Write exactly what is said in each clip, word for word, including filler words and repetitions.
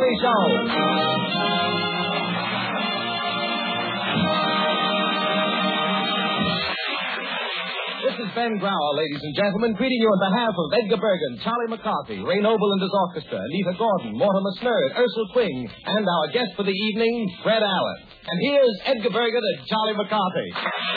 McCarthy Show. This is Ben Grauer, ladies and gentlemen, greeting you on behalf of Edgar Bergen, Charlie McCarthy, Ray Noble and his orchestra, Anita Gordon, Mortimer Snerd, Ursula Quing, and our guest for the evening, Fred Allen. And here's Edgar Bergen and Charlie McCarthy.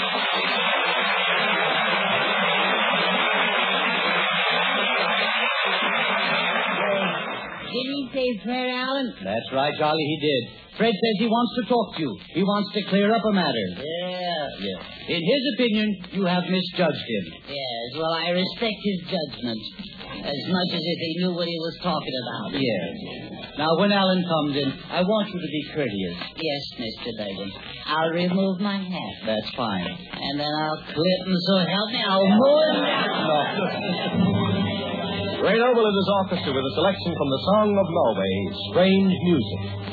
Didn't he say Fred Allen? That's right, Charlie, he did. Fred says he wants to talk to you. He wants to clear up a matter. Yeah. Yes. In his opinion, you have misjudged him. Yes, well, I respect his judgment as much as if he knew what he was talking about. Yes. Now, when Allen comes in, I want you to be courteous. Yes, Mister Bergen. I'll remove my hat. That's fine. And then I'll clip him, so help me, I'll mow him down. Ray Noble and his orchestra with a selection from the Song of Norway, Strange Music.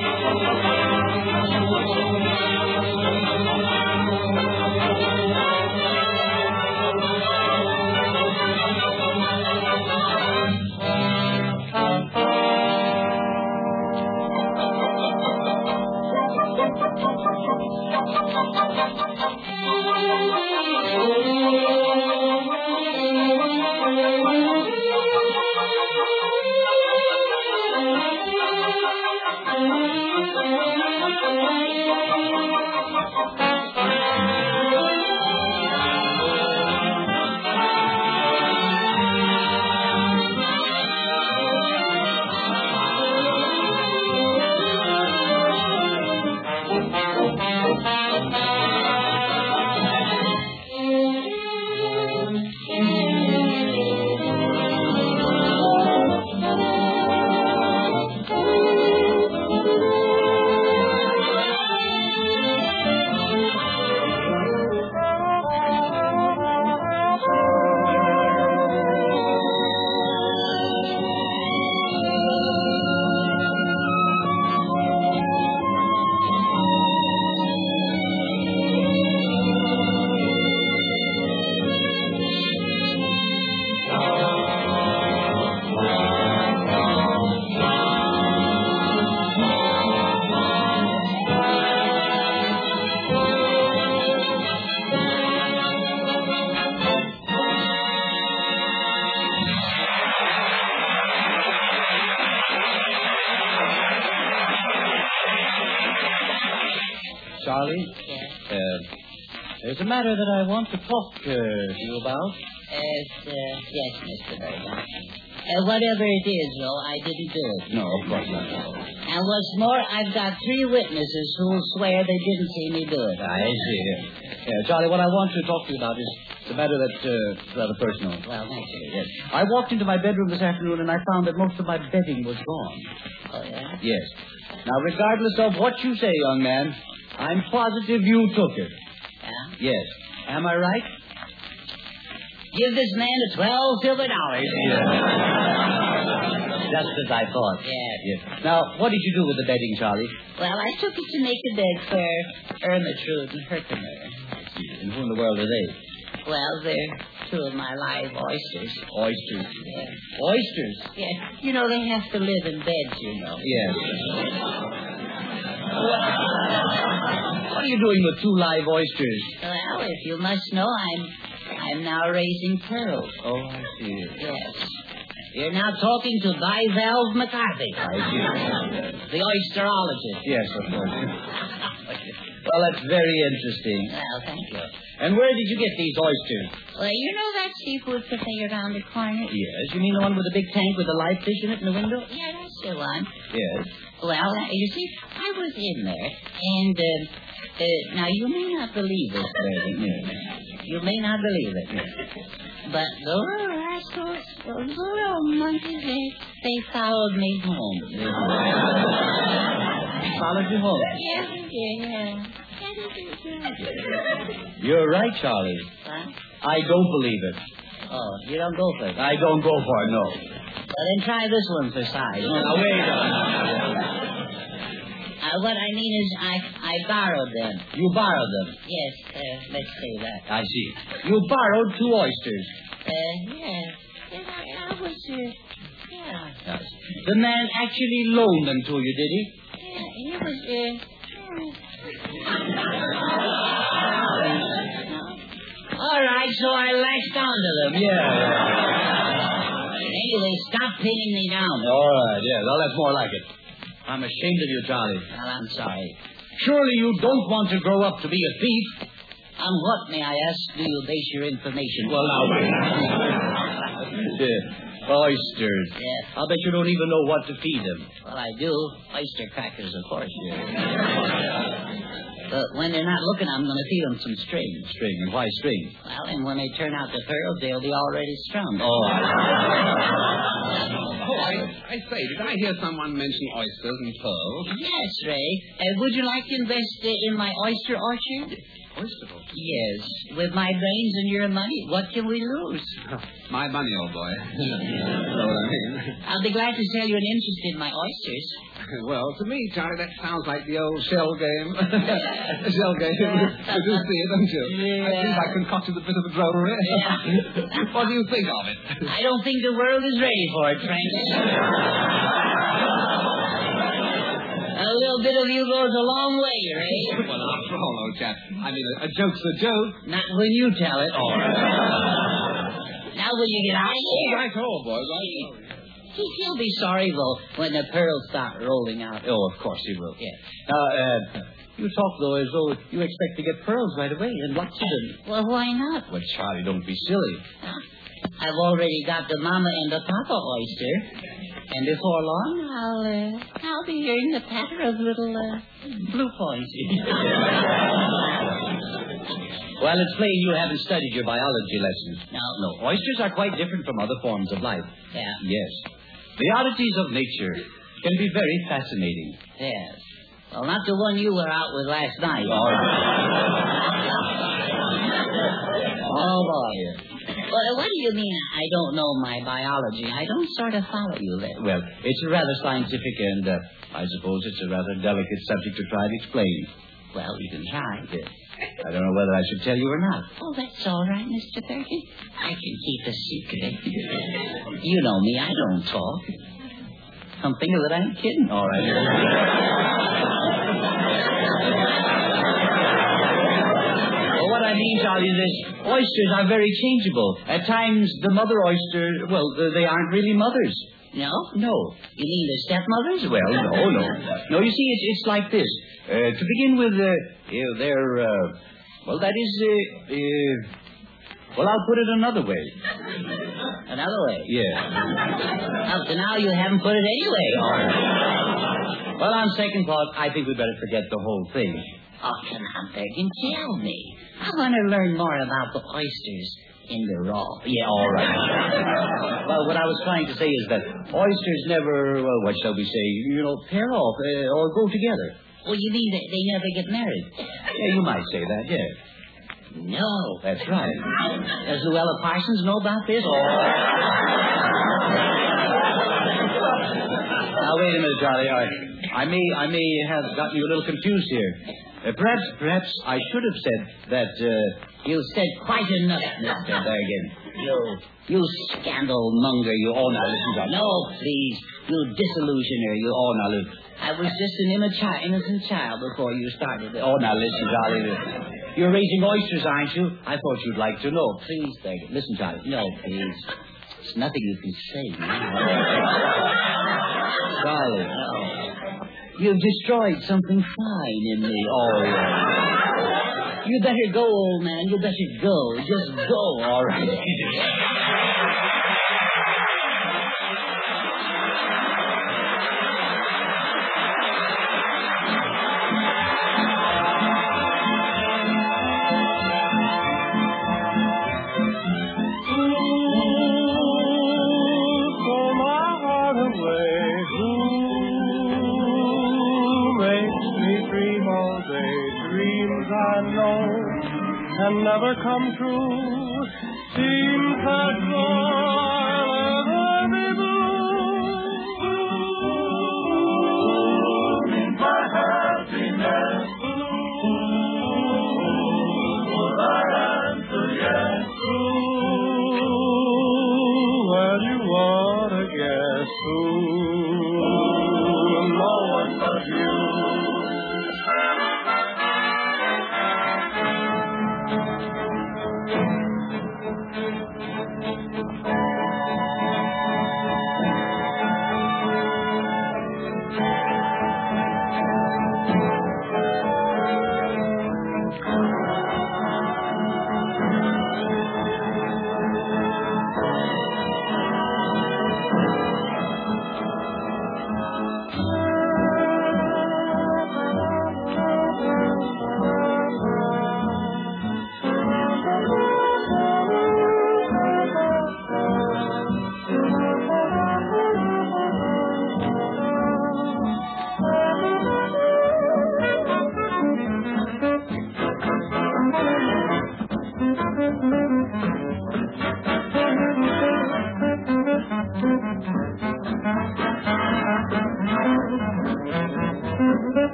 Charlie? Yes? Uh, there's a matter that I want to talk uh, to you about. Yes, uh, yes, Mister Bergen. Uh, whatever it is, though, I didn't do it. No, of course not. And what's more, I've got three witnesses who'll swear they didn't see me do it. I see. Yeah, Charlie, what I want to talk to you about is the matter that's uh, rather personal. Well, naturally. Yes. I walked into my bedroom this afternoon and I found that most of my bedding was gone. Oh, yeah? Yes. Now, regardless of what you say, young man, I'm positive you took it. Yeah? Yes. Am I right? Give this man the twelve silver dollars. Yes. Just as I thought. Yes. Yes. Now, what did you do with the bedding, Charlie? Well, I took it to make a bed for Ermentrude and Herkimer. And who in the world are they? Well, they're two of my live oysters. Oysters. Yes. Oysters? Yes. You know, they have to live in beds, you know. Yes. What are you doing with two live oysters? Well, if you must know, I'm I'm now raising pearls. Oh, I see. Yes. You're now talking to Guy Valve McCarthy. I see. The oysterologist. Yes, of course. Well, that's very interesting. Well, thank you. And where did you get these oysters? Well, you know that seafood cafe around the corner? Yes. You mean the one with the big tank with the live fish in it in the window? Yeah, that's the one. Yes. Well, uh, you see, I was in there, and, uh, uh, now you may not believe this, Bertie. Yes. You may not believe it. But those rascals, those little monkeys, they, they followed me home. Followed you home? Yeah, yeah. You're right, Charlie. What? I don't believe it. Oh, you don't go for it? I don't go for it, no. Well, then try this one for size. Now, wait a minute. Uh, what I mean is I I borrowed them. You borrowed them? Yes, uh, let's say that. I see. You borrowed two oysters. Uh, yeah. Yes, I, I was, uh, yeah. Yes. The man actually loaned them to you, did he? Yeah, he was, uh... All right, so I latched onto them. Yeah. Anyway, stop pinning me down. All right, yeah. Well, that's more like it. I'm ashamed of you, Charlie. Well, I'm sorry. Surely you don't want to grow up to be a thief. On what, may I ask, do you base your information? Well, now... yeah. Oysters. Yes. I'll bet you don't even know what to feed them. Well, I do. Oyster crackers, of course. But when they're not looking, I'm going to feed them some string. String? And why string? Well, and when they turn out to pearls, they'll be already strung. Oh, Oh, I, I say, did I hear someone mention oysters and pearls? Yes, Ray. Uh, would you like to invest uh, in my oyster orchard? Oyster orchard? Yes. With my brains and your money, what can we lose? My money, old boy. Know what I mean? I'll be glad to sell you an interest in my oysters. Well, to me, Charlie, that sounds like the old shell game. Shell game. You do see it, don't you? Yeah. I think I concocted a bit of a drollery. Yeah. What do you think of it? I don't think the world is ready for it, Frank. A little bit of you goes a long way, Ray. Well, after all, old chap, I mean, a, a joke's a joke. Not when you tell it. All right. Now will you get out of here? Right, old boy, right. He, he'll be sorry, though, when the pearls start rolling out. Oh, of course he will. Yeah. Now, uh, you talk, though, as though you expect to get pearls right away, and lots of them. Well, why not? Well, Charlie, don't be silly. I've already got the mama and the papa oyster. And before long, I'll, uh, I'll be hearing the patter of little, uh, blue oysters. Well, it's plain you haven't studied your biology lessons. No. No, oysters are quite different from other forms of life. Yeah. Yes. The oddities of nature can be very fascinating. Yes. Well, not the one you were out with last night. All right. Oh, boy. Well, what do you mean I don't know my biology? I don't sort of follow you there. Well, it's a rather scientific and, uh, I suppose it's a rather delicate subject to try to explain. Well, you can try. Yes. I don't know whether I should tell you or not. Oh, that's all right, Mister Perkins. I can keep a secret. You know me, I don't talk. Come think of it, I ain't kidding. All right. Well, what I mean, Charlie, is this. Oysters are very changeable. At times, the mother oyster, well, they aren't really mothers. No? No. You mean the stepmothers? Well, no, no. No, you see, it's, it's like this. Uh, to begin with, uh, uh, they're, uh, well, that is, uh, uh, well, I'll put it another way. Another way? Yeah. Up to now, you haven't put it anyway. All right. Well, on second thought, I think we'd better forget the whole thing. Oh, come on, Perkins, tell me. I want to learn more about the oysters in the raw. Yeah, all right. Well, what I was trying to say is that oysters never, well, what shall we say, you know, pair off uh, or go together. Well, you mean that they never get married? Yeah, you might say that, yes. No. That's right. Does Luella Parsons know about this? Oh. Now, wait a minute, Charlie. I, I may I may have gotten you a little confused here. Uh, perhaps perhaps I should have said that... Uh, you said quite enough, Mister Bergen. You, you scandal monger, you... Oh, now, listen, Charlie. No, please. You disillusioner, you... Oh, now, listen. I was just an immature, innocent child before you started it. Oh, now, listen, Charlie. You're raising oysters, aren't you? I thought you'd like to know. Please, Bergen. Listen, Charlie. No, please. There's nothing you can say now. Charlie. No. You've destroyed something fine in me. Oh, yeah. You better go, old man. You better go. Just go. All right. And never come true. Seems that I'll ever be blue. My happiness. Will I answer yes? Well, you ought to guess who.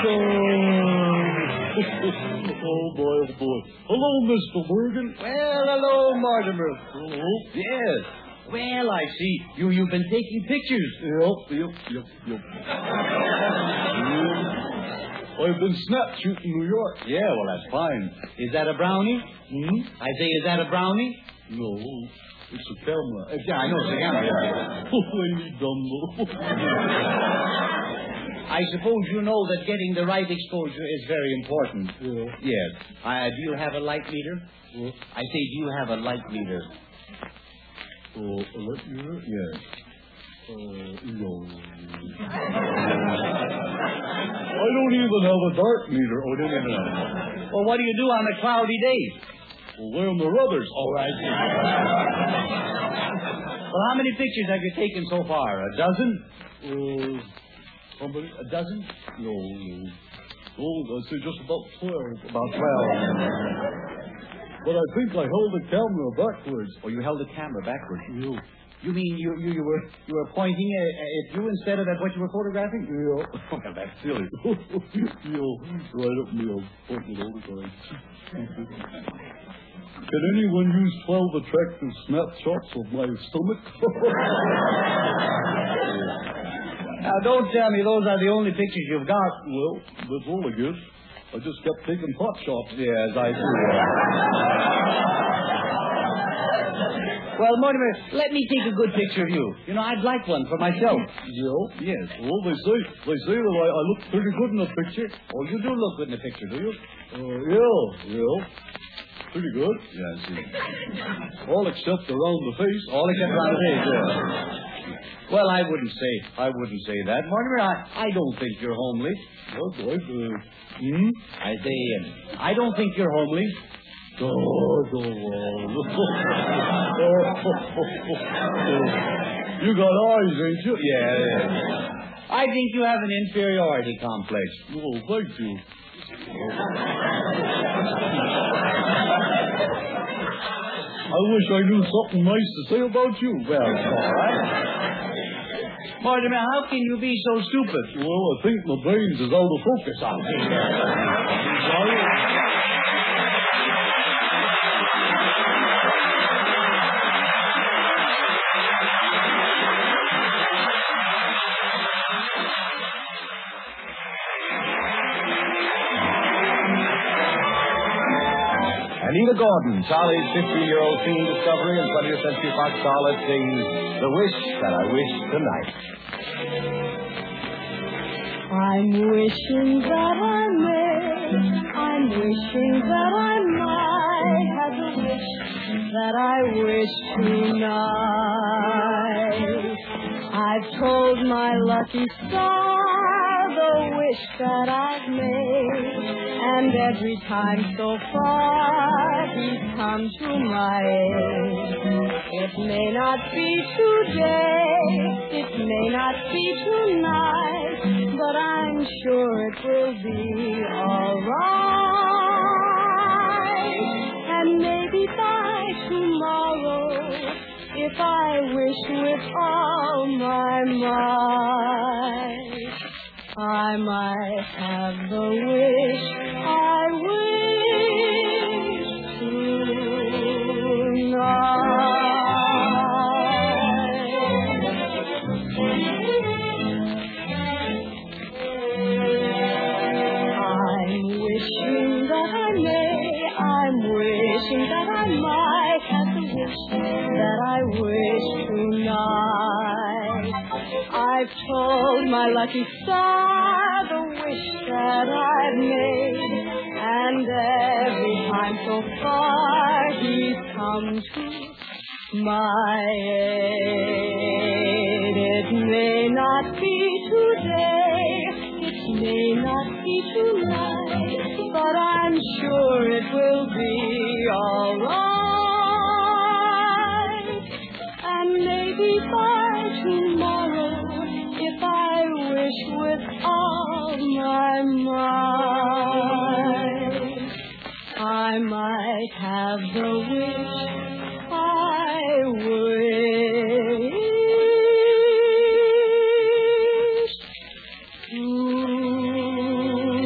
Oh, boy, oh, boy. Hello, Mister Bergen. Well, hello, Mortimer. Hello. Yes. Well, I see. You, you've been taking pictures. Yep, yep, yep, yep. I've been snap shooting in New York. Yeah, well, that's fine. Is that a brownie? Hmm? I say, is that a brownie? No, it's a camera. Uh, yeah, I know it's a camera. Oh, Lady Dumbo. I suppose you know that getting the right exposure is very important. Yeah. Yes. Uh, do you have a light meter? What? I say, do you have a light meter? Oh, a light meter? Yes. Uh, no. I don't even have a dark meter. Oh, no, no, no. Well, what do you do on a cloudy day? Well, where are my rubbers? Oh, I see. Well, how many pictures have you taken so far? A dozen? Uh, how many? A dozen? No, no. Oh, I say just about twelve. About twelve. But I think I held the camera backwards. Oh, you held the camera backwards. You. You mean you you, you were you were pointing at, at you instead of at what you were photographing? Yeah. Well, that's silly. You'll right up me, I'll point it all the time. Can anyone use twelve attractive snapshots of my stomach? Now, don't tell me those are the only pictures you've got. Well, that's all I guess. I just kept taking pot shots. Yes, I see. Well, Mortimer, let me take a good picture of you. You know, I'd like one for myself. Yeah? Yes. Well, they say they say that I, I look pretty good in a picture. Oh, you do look good in the picture, do you? Uh, yeah, yeah. Pretty good. Yeah, I see. All except around the face. All except around the face, yeah. Well, I wouldn't say, I wouldn't say that, Mortimer. I, I don't think you're homely. What, boy? Uh, hmm? I say, uh, I don't think you're homely. Oh, go on. You got eyes, ain't you? Yeah, yeah. I think you have an inferiority complex. Oh, thank you. I wish I knew something nice to say about you. Well, all right. Mortimer, how can you be so stupid? Well, I think my brains is out of focus. I'll see that. Anita Gordon, Charlie's fifteen-year-old singing discovery in twentieth Century Fox Starlet sings The Wish That I Wish Tonight. I'm wishing that I may, I'm wishing that I might have the wish that I wish tonight. I've told my lucky star the wish that I've made, and every time so far he's come to my aid. It may not be today, it may not be tonight, but I'm sure it will be alright. And maybe by tomorrow, if I wish with all my might, I might have the wish I wish tonight. I'm wishing that I may, I'm wishing that I might have the wish that I wish tonight. I've told my lucky star the wish that I've made, and every time so far he's come to my aid. It may not be today, it may not be tonight, but I'm sure it will be alright. And maybe by tomorrow, if I wish with all my might, I might have the wish I wish tonight.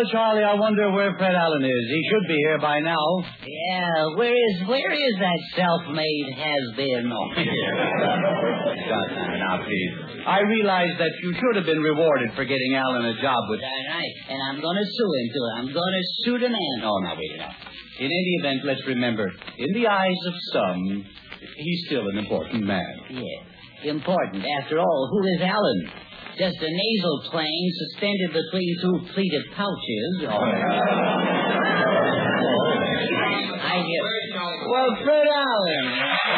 Well, Charlie, I wonder where Fred Allen is. He should be here by now. Yeah, where is where is that self-made has-been? Shut up now, please. I realize that you should have been rewarded for getting Allen a job with... All right, and I'm going to sue him, too. I'm going to sue the man. No, now, wait a minute. In any event, let's remember, in the eyes of some, he's still an important man. Yeah, important. After all, who is Allen? Just a nasal twang suspended between two pleated pouches. Oh. I hear... Well, Fred Allen...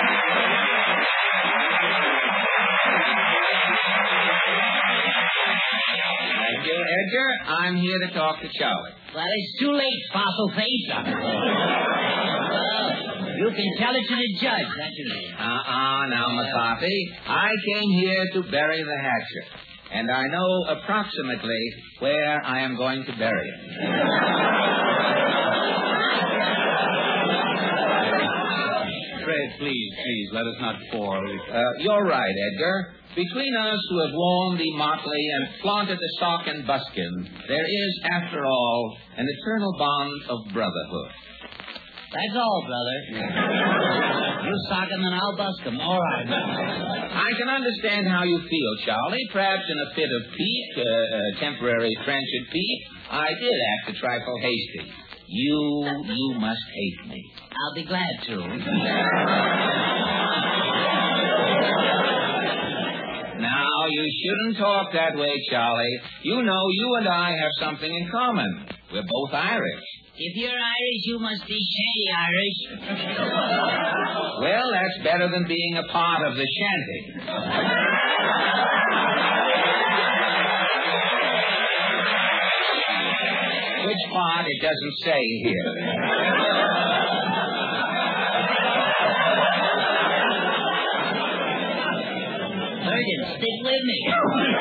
Thank you, Edgar. I'm here to talk to Charlie. Well, it's too late, fossil face. You can tell it to the judge, that's it. Uh-uh, now, McCarthy. I came here to bury the hatchet. And I know approximately where I am going to bury it. Fred, please, please, let us not quarrel. Uh, you're right, Edgar. Between us who have worn the motley and flaunted the sock and buskin, there is, after all, an eternal bond of brotherhood. That's all, brother. You sock him and I'll busk him. All right. I can understand how you feel, Charlie. Perhaps in a fit of pique, uh, a temporary transient pique, I did act a trifle hasty. You, you must hate me. I'll be glad to. Now, you shouldn't talk that way, Charlie. You know you and I have something in common. We're both Irish. If you're Irish, you must be shanty Irish. Well, that's better than being a part of the shanty. Which part, it doesn't say here. Bergen, stick with me.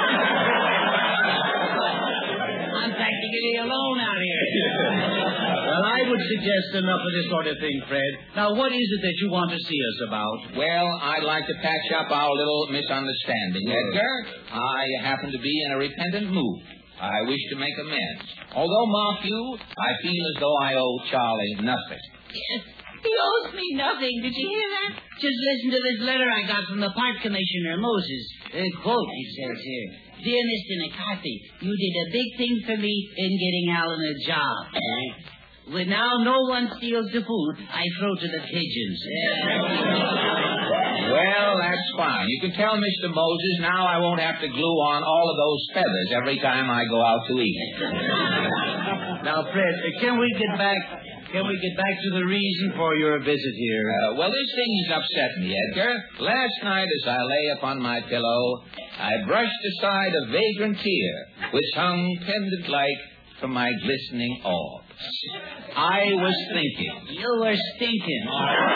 I'm practically alone out here. Well, I would suggest enough of this sort of thing, Fred. Now, what is it that you want to see us about? Well, I'd like to patch up our little misunderstanding, Edgar. I happen to be in a repentant mood. I wish to make amends. Although, mark you, I feel as though I owe Charlie nothing. Yes, he owes me nothing. Did you hear that? Just listen to this letter I got from the Park Commissioner, Moses. A quote, he says here. Dear Mister McCarthy, you did a big thing for me in getting Allen a job. When now no one steals the food, I throw to the pigeons. Well, that's fine. You can tell Mister Moses now I won't have to glue on all of those feathers every time I go out to eat. Now, Fred, can we get back... Can we get back to the reason for your visit here? Uh, well, this thing has upset me, Edgar. Last night, as I lay upon my pillow, I brushed aside a vagrant tear, which hung pendant-like from my glistening orbs. I was thinking. You were stinking.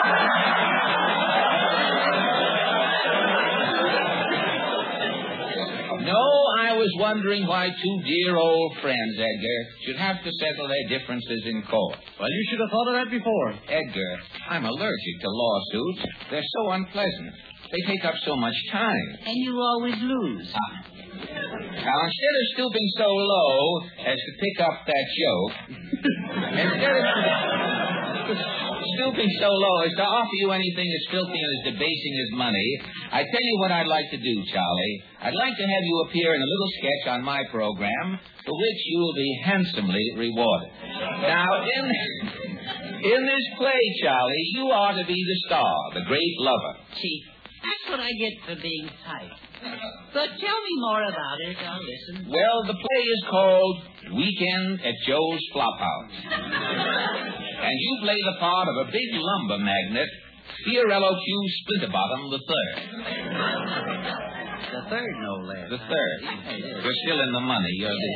No, I was wondering why two dear old friends, Edgar, should have to settle their differences in court. Well, you should have thought of that before. Edgar, I'm allergic to lawsuits. They're so unpleasant. They take up so much time. And you always lose. Ah. Now, instead of stooping so low as to pick up that joke, instead of stooping so low as to offer you anything as filthy as debasing as money, I tell you what I'd like to do, Charlie. I'd like to have you appear in a little sketch on my program, for which you will be handsomely rewarded. Now, in, in this play, Charlie, you are to be the star, the great lover. Chief, that's what I get for being tight. But tell me more about it. I'll listen. Well, the play is called Weekend at Joe's Flophouse. And you play the part of a big lumber magnate, Fiorello Q. Splinterbottom the Third. The third, no less. The third. You're still in the money. You're the...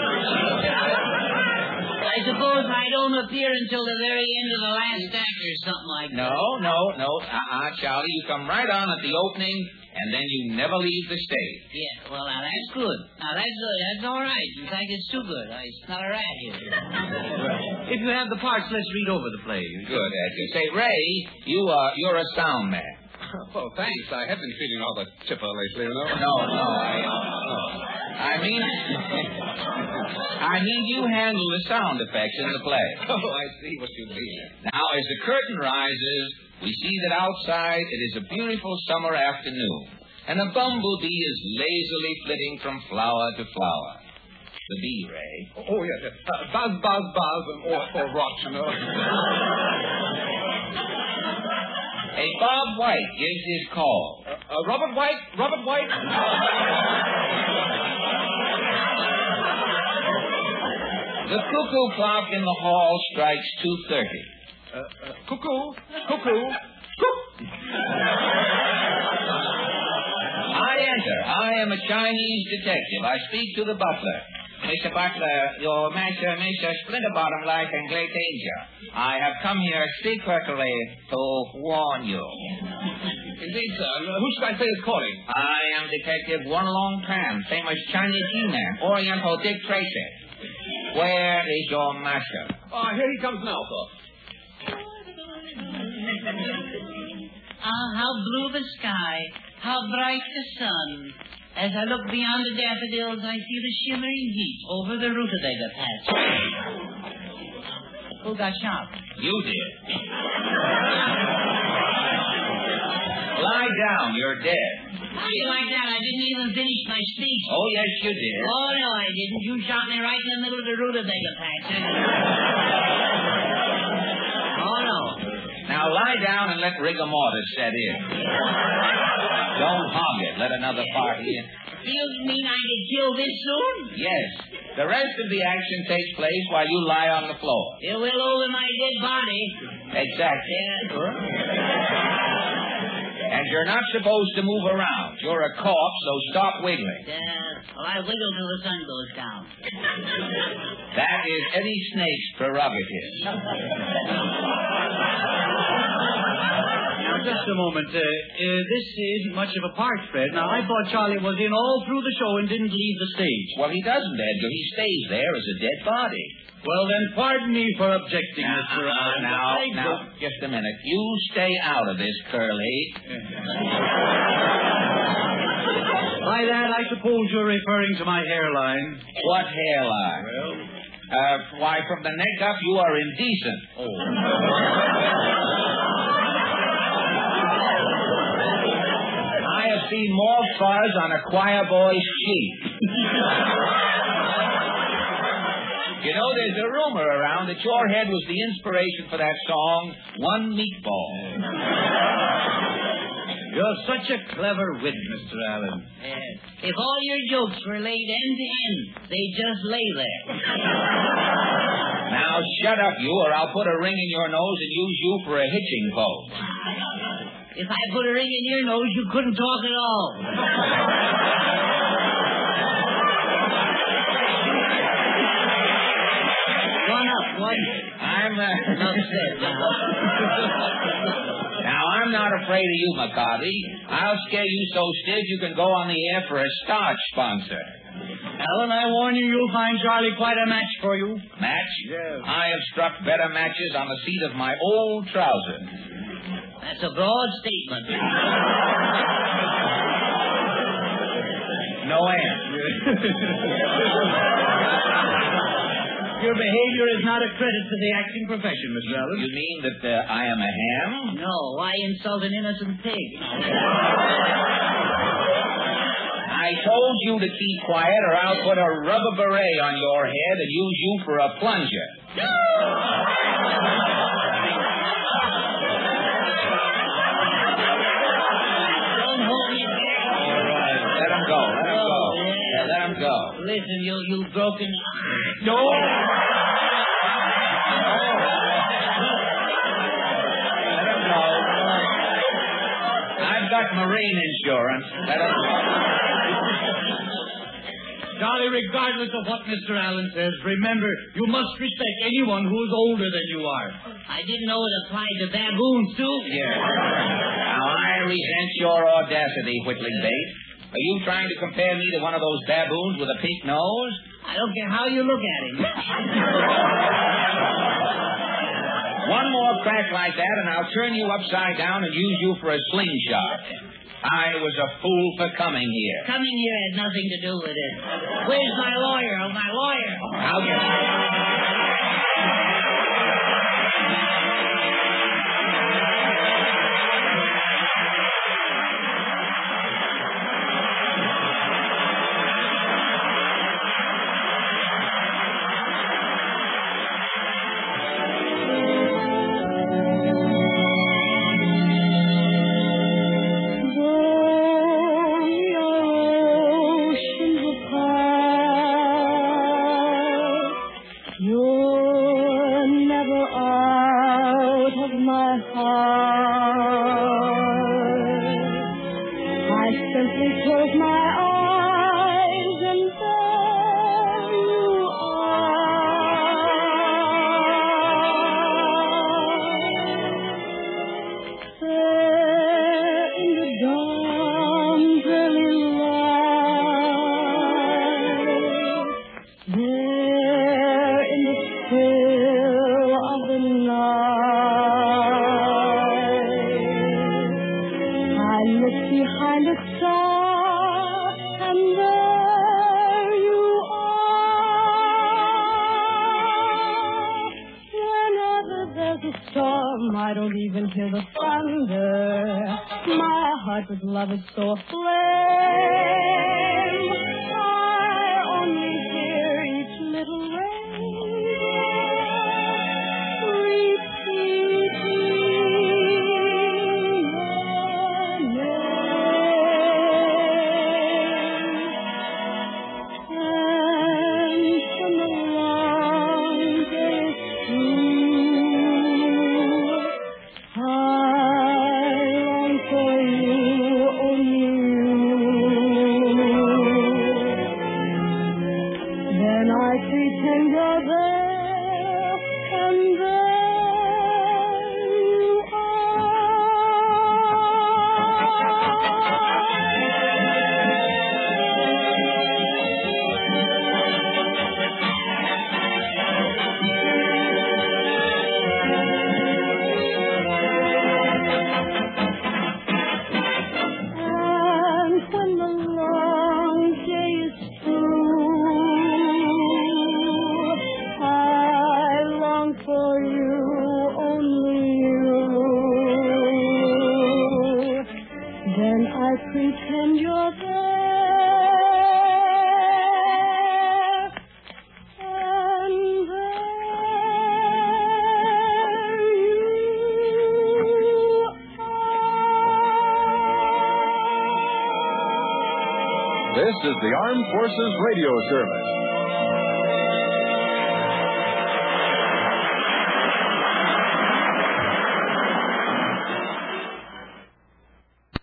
I suppose I don't appear until the very end of the last act or something like that. No, no, no. Uh-uh, Charlie. You come right on at the opening, and then you never leave the stage. Yeah, well, now that's good. Now that's good. That's all right. In fact, it's too good. I smell a rat here. If you have the parts, let's read over the play. Good, Edgar. Say, Ray, you, uh, you're a sound man. Oh, thanks. I have been feeling rather chipper lately, you know. No, no, I, no. I mean, I mean, you handle the sound effects in the play. Oh, I see what you mean. Now, as the curtain rises, we see that outside it is a beautiful summer afternoon, and a bumblebee is lazily flitting from flower to flower. The bee, Ray. Oh, oh yes, yes. Uh, buzz, buzz, buzz, and all for rot, you know. Hey, Bob White gives his call. Uh, uh, Robert White, Robert White. The cuckoo clock in the hall strikes two thirty. Uh, uh, cuckoo, cuckoo, cuck. I enter. I am a Chinese detective. I speak to the butler. Mister Butler, your master, Mister Splinterbottom, lies in great danger. I have come here secretly to warn you. Indeed, sir. Uh, who should I say is calling? I am Detective One Long Tan, famous Chinese He-Man, Oriental Dick Tracy. Where is your master? Oh, here he comes now, sir. Ah, how blue the sky, how bright the sun. As I look beyond the daffodils, I see the shimmering heat over the rutabaga patch. Who got shot? You did. Lie down. You're dead. How do you like that? I didn't even finish my speech. Oh, yes, you did. Oh, no, I didn't. You shot me right in the middle of the rutabaga patch. Oh, no. Now lie down and let rigor mortis set in. Don't hog it. Let another party in. You mean I get killed this soon? Yes. The rest of the action takes place while you lie on the floor. It will over my dead body. Exactly. Yeah. And you're not supposed to move around. You're a corpse, so stop wiggling. Uh, well, I wiggle till the sun goes down. That is Eddie Snake's prerogative. Now, just a moment. Uh, uh, this isn't much of a part, Fred. Now, I thought Charlie was in all through the show and didn't leave the stage. Well, he doesn't, Edgar. He stays there as a dead body. Well, then, pardon me for objecting, Now, Mister uh, Allen. now, now, just a minute. You stay out of this, Curly. By that, I suppose you're referring to my hairline. What hairline? Well, Uh, why, from the neck up, you are indecent. oh. I have seen more fuzz on a choir boy's cheek. You know, there's a rumor around that your head was the inspiration for that song, One Meatball. You're such a clever wit, Mister Allen. Uh, if all your jokes were laid end to end, they'd just lay there. Now, shut up, you, or I'll put a ring in your nose and use you for a hitching post. If I put a ring in your nose, you couldn't talk at all. One up, one. I'm, uh... Upset now. Now, I'm not afraid of you, McCarty. I'll scare you so stiff you can go on the air for a starch sponsor. Allen, I warn you, you'll find Charlie quite a match for you. Match? Yes. I have struck better matches on the seat of my old trousers. That's a broad statement. No end. Your behavior is not a credit to the acting profession, Mister Allen. You mean that uh, I am a ham? No, why insult an innocent pig? I told you to keep quiet or I'll put a rubber beret on your head and use you for a plunger. Don't hold me back. All right, let him go. Let him go. Yeah, let him go. Listen, you, you broken... No. Let him go. I've got marine insurance. Let him go. Charlie, regardless of what Mister Allen says, remember, you must respect anyone who is older than you are. I didn't know it applied to baboons, too. Yeah. Now, I resent your audacity, Whittling Bait. Are you trying to compare me to one of those baboons with a pink nose? I don't care how you look at him. One more crack like that, and I'll turn you upside down and use you for a slingshot. I was a fool for coming here. Coming here had nothing to do with it. Where's my lawyer? Oh, my lawyer. I'll get I don't even hear the thunder. My heart with love is so aflame. I only hear each little raindrop repeating your name. And from the long day through, pretend you're there, and there you are. This is the Armed Forces Radio Service.